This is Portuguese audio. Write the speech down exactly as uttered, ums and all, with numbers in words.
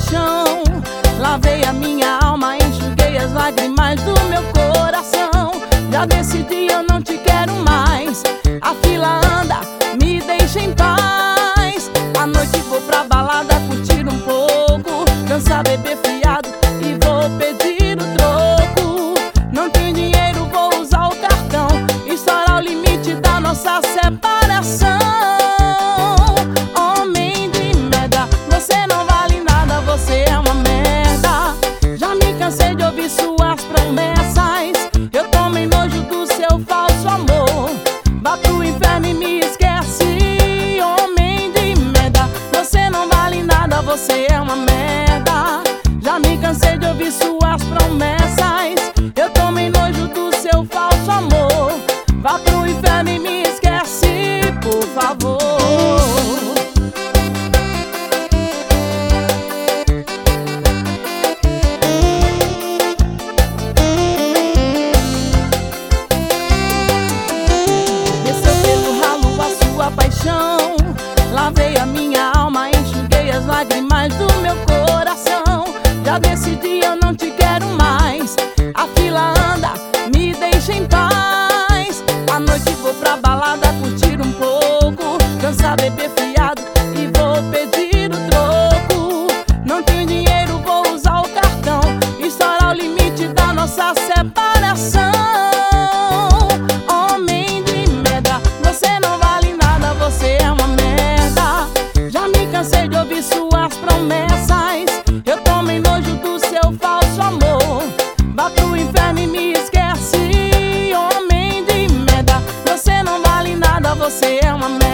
paixão. Lavei a minha alma, enxuguei as lágrimas do meu coração. Já decidi, eu não te quero mais. A fila anda, me deixa em paz. À noite vou pra balada, curtir um pouco, dançar, beber fiado e vou pedir o troco. Não tem dinheiro, vou usar o cartão, estourar o limite da nossa separação. Homem de merda, você não vale nada, você é uma merda. Já me cansei de ouvir suas promessas, eu tomei nojo do seu falso amor. Vá pro inferno e me esquece. Homem de merda, você não vale nada, você é uma merda. Já me cansei de ouvir suas promessas, eu tomei nojo do seu falso amor. Vá pro inferno e me esquece, por favor. Paixão, lavei a minha alma, enxuguei as lágrimas do meu coração. Já decidi, eu não te quero mais. A fila anda, me deixa em paz. À noite vou pra balada, curtir um pouco, dançar, beber fiado e vou pedir o troco. Não tenho dinheiro, vou usar o cartão, estourar o limite da nossa separação. Cansei de ouvir suas promessas, eu tomei nojo do seu falso amor. Vá pro inferno e me esquece. Homem de merda, você não vale nada, você é uma merda.